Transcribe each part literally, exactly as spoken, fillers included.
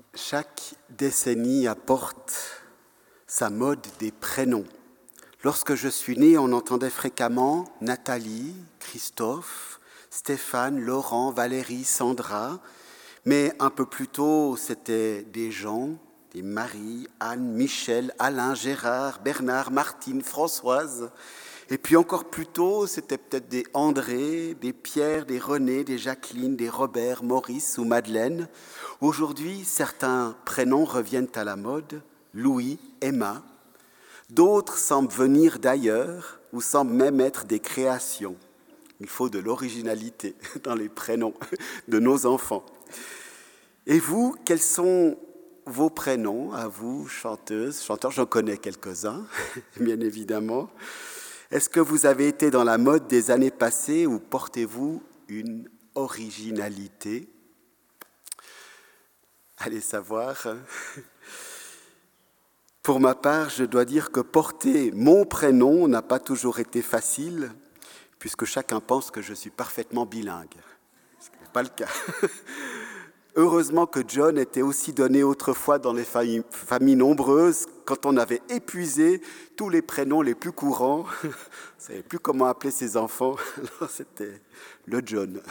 Chaque décennie apporte sa mode des prénoms. Lorsque je suis né, on entendait fréquemment Nathalie, Christophe, Stéphane, Laurent, Valérie, Sandra. Mais un peu plus tôt, c'était des Jean, des Marie, Anne, Michel, Alain, Gérard, Bernard, Martine, Françoise. Et puis encore plus tôt, c'était peut-être des André, des Pierre, des René, des Jacqueline, des Robert, Maurice ou Madeleine. Aujourd'hui, certains prénoms reviennent à la mode, Louis, Emma. D'autres semblent venir d'ailleurs ou semblent même être des créations. Il faut de l'originalité dans les prénoms de nos enfants. Et vous, quels sont vos prénoms à vous, chanteuses, chanteurs? J'en connais quelques-uns, bien évidemment. Est-ce que vous avez été dans la mode des années passées ou portez-vous une originalité? Allez savoir. Pour ma part, je dois dire que porter mon prénom n'a pas toujours été facile, puisque chacun pense que je suis parfaitement bilingue. Ce n'est pas le cas. Heureusement que John était aussi donné autrefois dans les familles, familles nombreuses, quand on avait épuisé tous les prénoms les plus courants. On ne savait plus comment appeler ses enfants, alors c'était le John.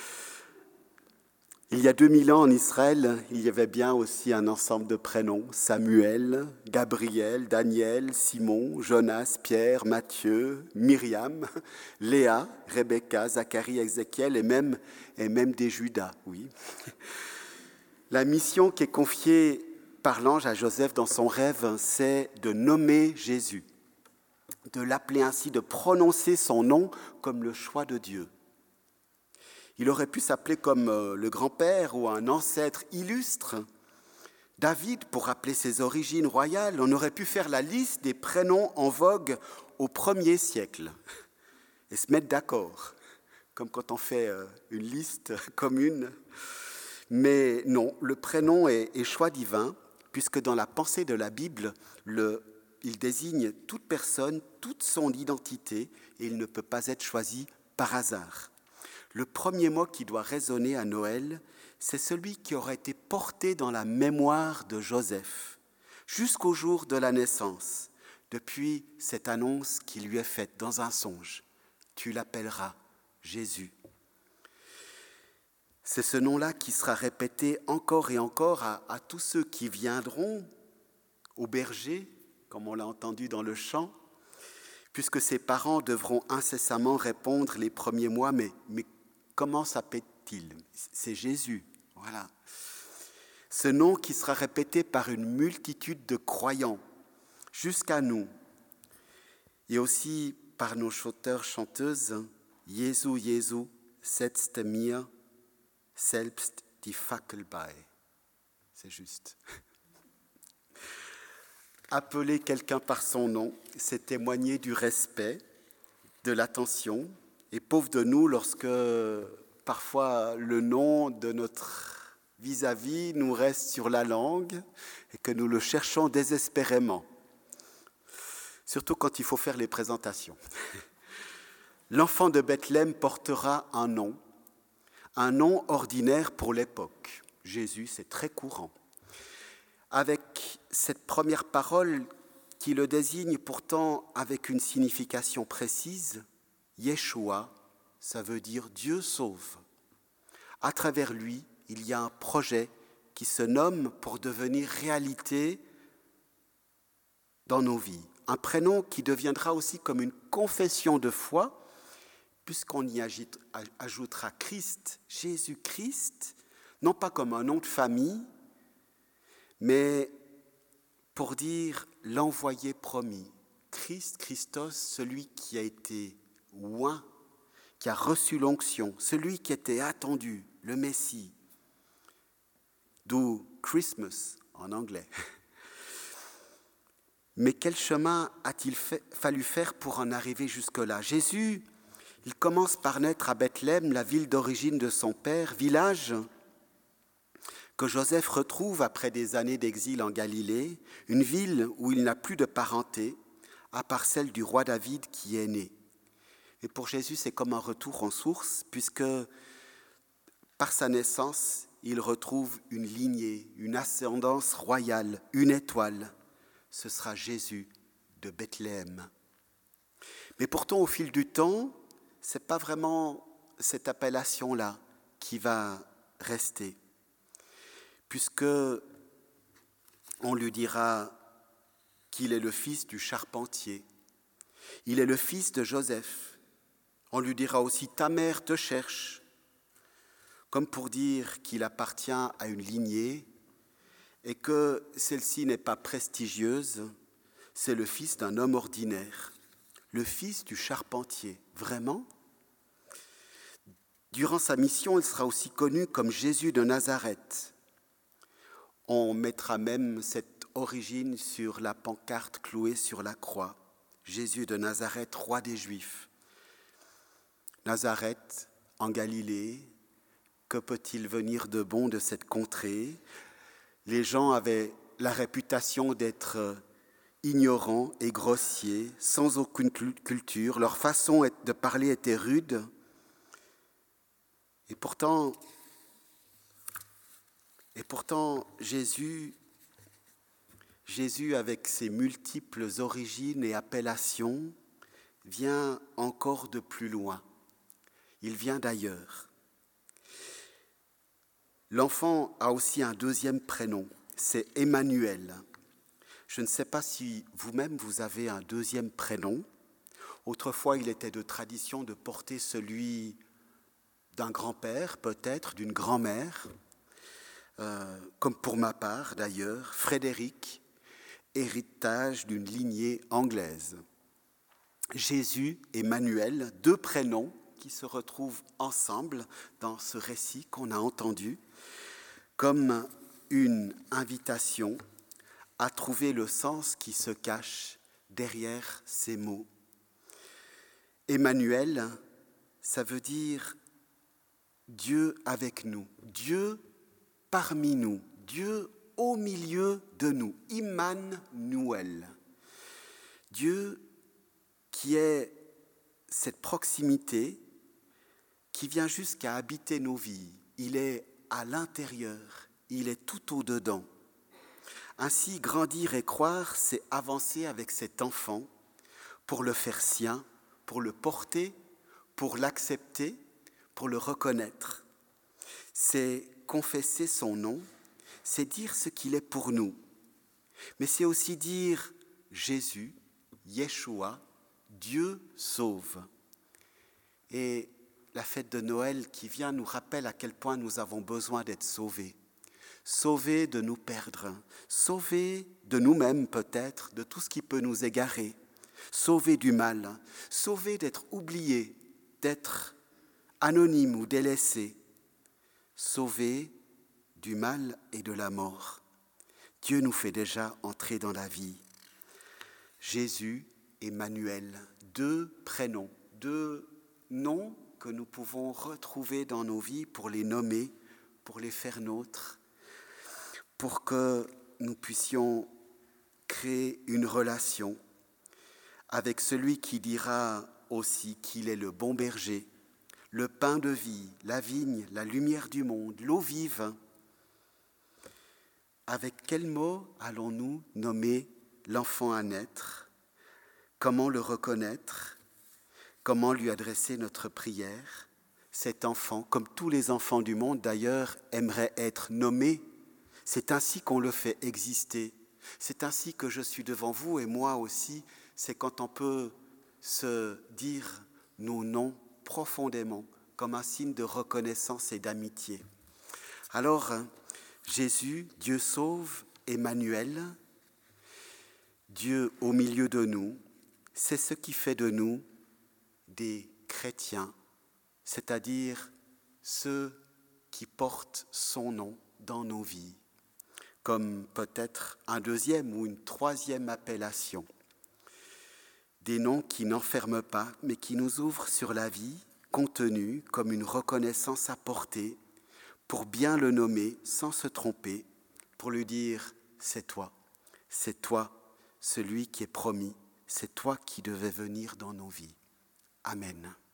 Il y a deux mille ans en Israël, il y avait bien aussi un ensemble de prénoms. Samuel, Gabriel, Daniel, Simon, Jonas, Pierre, Matthieu, Myriam, Léa, Rebecca, Zacharie, Ézéchiel et même, et même des Judas, oui. La mission qui est confiée par l'ange à Joseph dans son rêve, c'est de nommer Jésus, de l'appeler ainsi, de prononcer son nom comme le choix de Dieu. Il aurait pu s'appeler comme le grand-père ou un ancêtre illustre, David, pour rappeler ses origines royales. On aurait pu faire la liste des prénoms en vogue au premier siècle et se mettre d'accord, comme quand on fait une liste commune. Mais non, le prénom est, est choix divin, puisque dans la pensée de la Bible, le, il désigne toute personne, toute son identité, et il ne peut pas être choisi par hasard. Le premier mot qui doit résonner à Noël, c'est celui qui aurait été porté dans la mémoire de Joseph, jusqu'au jour de la naissance, depuis cette annonce qui lui est faite dans un songe. Tu l'appelleras Jésus. C'est ce nom-là qui sera répété encore et encore à, à tous ceux qui viendront au berger, comme on l'a entendu dans le chant, puisque ses parents devront incessamment répondre les premiers mois, mais, mais comment s'appelle-t-il? C'est Jésus, voilà. Ce nom qui sera répété par une multitude de croyants, jusqu'à nous, et aussi par nos chanteurs, chanteuses, Jésus, Jésus, setzt mir selbst die Fackel bei. C'est juste. Appeler quelqu'un par son nom, c'est témoigner du respect, de l'attention. Et pauvre de nous, lorsque parfois le nom de notre vis-à-vis nous reste sur la langue et que nous le cherchons désespérément. Surtout quand il faut faire les présentations. L'enfant de Bethléem portera un nom. Un nom ordinaire pour l'époque. Jésus, c'est très courant. Avec cette première parole qui le désigne pourtant avec une signification précise, Yeshua, ça veut dire Dieu sauve. À travers lui, il y a un projet qui se nomme pour devenir réalité dans nos vies. Un prénom qui deviendra aussi comme une confession de foi, puisqu'on y ajoutera Christ, Jésus-Christ, non pas comme un nom de famille, mais pour dire l'envoyé promis, Christ, Christos, celui qui a été oint, qui a reçu l'onction, celui qui était attendu, le Messie, d'où Christmas en anglais. Mais quel chemin a-t-il fait, fallu faire pour en arriver jusque-là? Jésus, il commence par naître à Bethléem, la ville d'origine de son père, village que Joseph retrouve après des années d'exil en Galilée, une ville où il n'a plus de parenté, à part celle du roi David qui est né. Et pour Jésus, c'est comme un retour en source, puisque par sa naissance, il retrouve une lignée, une ascendance royale, une étoile. Ce sera Jésus de Bethléem. Mais pourtant, au fil du temps, ce n'est pas vraiment cette appellation-là qui va rester, puisque on lui dira qu'il est le fils du charpentier. Il est le fils de Joseph. On lui dira aussi « ta mère te cherche », comme pour dire qu'il appartient à une lignée et que celle-ci n'est pas prestigieuse, c'est le fils d'un homme ordinaire, le fils du charpentier. Vraiment ? Durant sa mission, il sera aussi connu comme Jésus de Nazareth. On mettra même cette origine sur la pancarte clouée sur la croix. Jésus de Nazareth, roi des Juifs. Nazareth, en Galilée, que peut-il venir de bon de cette contrée ? Les gens avaient la réputation d'être ignorants et grossiers, sans aucune culture. Leur façon de parler était rude. Et pourtant, et pourtant Jésus, Jésus, avec ses multiples origines et appellations, vient encore de plus loin. Il vient d'ailleurs. L'enfant a aussi un deuxième prénom, c'est Emmanuel. Je ne sais pas si vous-même vous avez un deuxième prénom. Autrefois, il était de tradition de porter celui d'un grand-père, peut-être, d'une grand-mère, euh, comme pour ma part d'ailleurs, Frédéric, héritage d'une lignée anglaise. Jésus, Emmanuel, deux prénoms qui se retrouvent ensemble dans ce récit qu'on a entendu, comme une invitation à trouver le sens qui se cache derrière ces mots. Emmanuel, ça veut dire Dieu avec nous, Dieu parmi nous, Dieu au milieu de nous, Immanuel. Dieu qui est cette proximité qui vient jusqu'à habiter nos vies. Il est à l'intérieur, il est tout au-dedans. Ainsi, grandir et croire, c'est avancer avec cet enfant pour le faire sien, pour le porter, pour l'accepter, pour le reconnaître. C'est confesser son nom, c'est dire ce qu'il est pour nous. Mais c'est aussi dire Jésus, Yeshua, Dieu sauve. Et la fête de Noël qui vient nous rappelle à quel point nous avons besoin d'être sauvés. Sauvés de nous perdre, sauvés de nous-mêmes peut-être, de tout ce qui peut nous égarer, sauvés du mal, sauvés d'être oubliés, d'être anonymes ou délaissés, sauvés du mal et de la mort. Dieu nous fait déjà entrer dans la vie. Jésus, Emmanuel, deux prénoms, deux noms que nous pouvons retrouver dans nos vies pour les nommer, pour les faire nôtres, pour que nous puissions créer une relation avec celui qui dira aussi qu'il est le bon berger, le pain de vie, la vigne, la lumière du monde, l'eau vive. Avec quels mots allons-nous nommer l'enfant à naître ? Comment le reconnaître ? Comment lui adresser notre prière ? Cet enfant, comme tous les enfants du monde d'ailleurs, aimerait être nommé. C'est ainsi qu'on le fait exister. C'est ainsi que je suis devant vous et moi aussi. C'est quand on peut se dire nos noms profondément comme un signe de reconnaissance et d'amitié. Alors, Jésus, Dieu sauve, Emmanuel, Dieu au milieu de nous, c'est ce qui fait de nous des chrétiens, c'est-à-dire ceux qui portent son nom dans nos vies, comme peut-être un deuxième ou une troisième appellation. Des noms qui n'enferment pas, mais qui nous ouvrent sur la vie, contenus comme une reconnaissance apportée, pour bien le nommer sans se tromper, pour lui dire « c'est toi, c'est toi, celui qui est promis, c'est toi qui devais venir dans nos vies. » Amen.